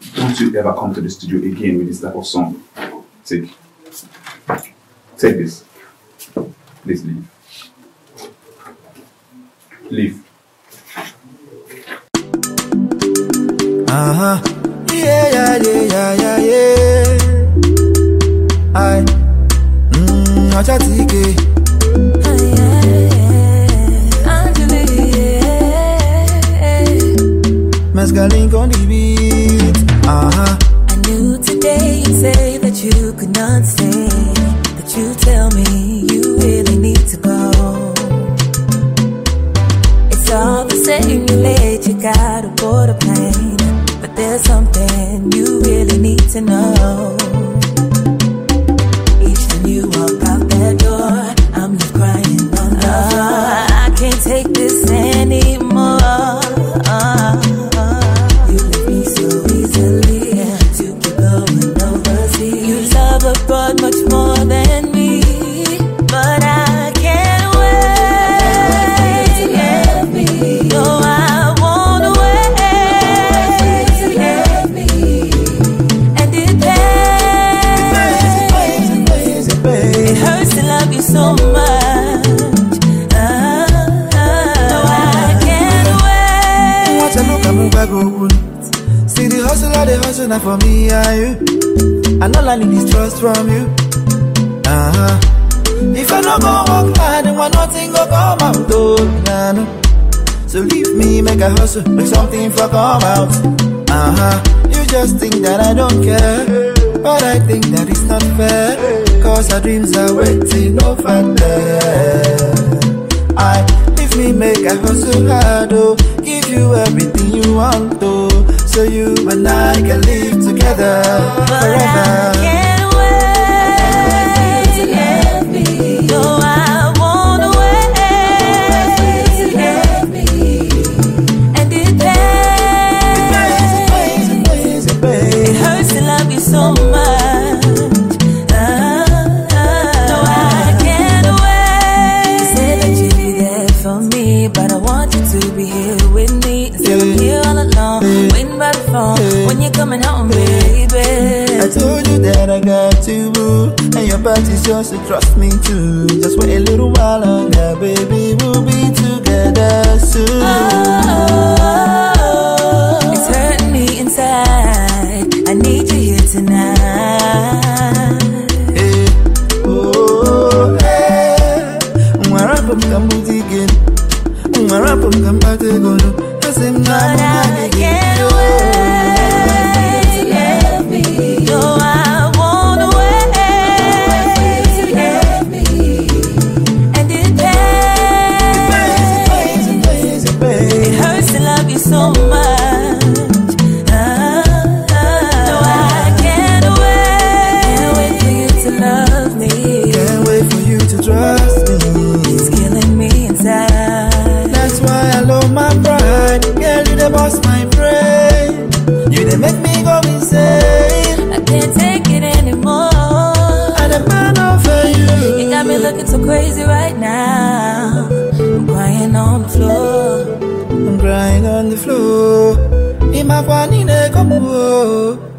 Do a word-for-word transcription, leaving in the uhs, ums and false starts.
don't you ever come to the studio again with this type of song. Take. Take this. Please leave. Leave. Uh-huh. Yeah, yeah, yeah, yeah, yeah, yeah. I Mmm, I chat to you. Mescaline on the beat. Uh-huh. I knew today you'd say that you could not stay, that you tell me you really need to go. It's all the same, you late, you gotta board a plane, but there's something you really need to know. Each time you walk out that door, I'm left crying on the floor. I can't take this anymore. uh, You left me so easily to keep going overseas. You love abroad much more than me, but I can't wait to love me. No, I won't wait to love me. And it pains, it hurts to love you so much. uh, No, I can't wait. Watch a look at me back over. See the hustle, the hustle, not for me, are you? And all I need is trust from you. Uh-huh. If I don't go walk hard, then why nothing go come out, oh, nah, no. So leave me, make a hustle, make something for come out. Uh-huh. You just think that I don't care, but I think that it's not fair, cause our dreams are waiting over there. I Leave me, make a hustle hard, oh, give you everything you want, oh, so you and I can live together forever. I can't wait to love me. No, I won't wait to love me. And it pains, it hurts to love you so much. uh, No, I can't wait. You said that you'd be there for me, but I want you to be here with me. Instead of here all alone, waiting by the phone when you're coming home, baby. I told you that I got you, boo, and your body's yours, so trust me too. Just wait a little while longer, baby, we'll be together soon. Oh, it's hurting me inside, I need you here tonight. Hey, oh, hey, Mwarapum Kambuzikin, Mwarapum Kambatagolo, Asim But I can't wait to love me. No, I won't wait to love me. And it pains, it hurts to love you so much. uh, No, I can't wait. Can't wait for you to love me. Can't wait for you to trust me. It's killing me inside. That's why I love my pride. Girl, you the boss, my brain. You they make me go insane. I can't take it anymore. I'm the man over you. You got me looking so crazy right now. I'm crying on the floor. I'm crying on the floor. In my one in a combo.